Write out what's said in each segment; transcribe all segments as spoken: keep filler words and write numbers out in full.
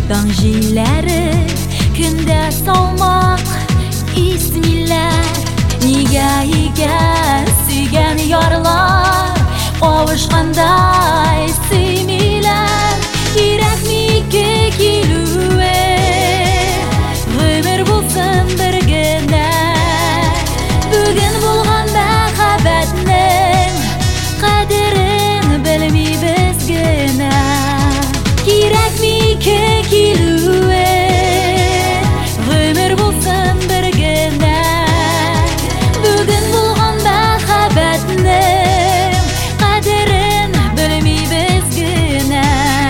Таң җилләре көндә салмак исмиләр. Нигә икән сөйгән ярлар кавышкандай сөймиләр? Кирәкми ике килүе, гомер булсын бер генә. Бүген булган мәхәббәтнең кадерен белмибез генә. Кирәкми ике килүе, гомер булсын бер генә. Бүген булган мәхәббәтнең кадерен белмибез генә.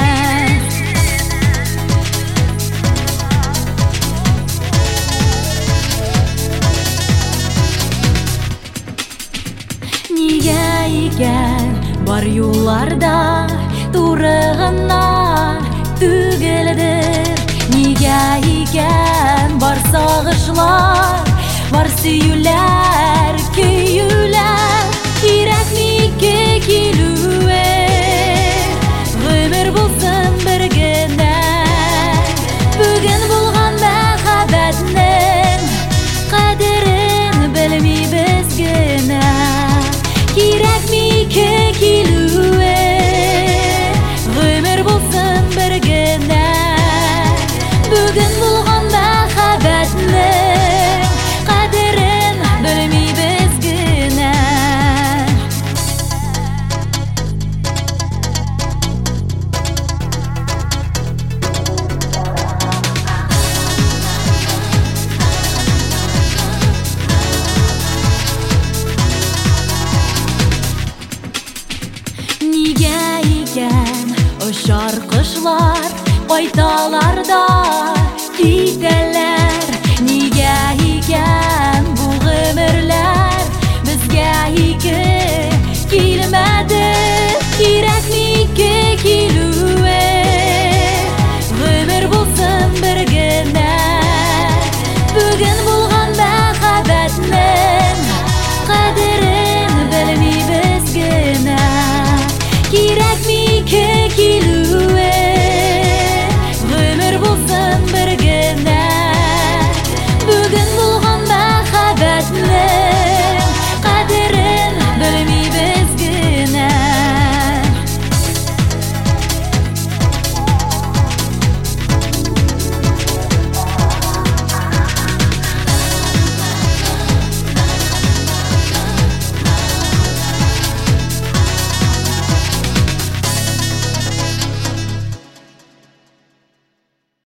Нигә икән бар юлларда туры гына түгелдер? Нигә икән бар сагышлар, бар сөюләр, көюләр? Кирәкми ике килүе, гомер булсын бер генә. Бүген булган мәхәббәтнең кадерен белмибез генә. Кирәкми ике килүе, гомер булсын бер генә. Бүген булган мәхәббәтнең кадерен белмибез генә. Нигә икән очар кошлар кайталар да китәләр?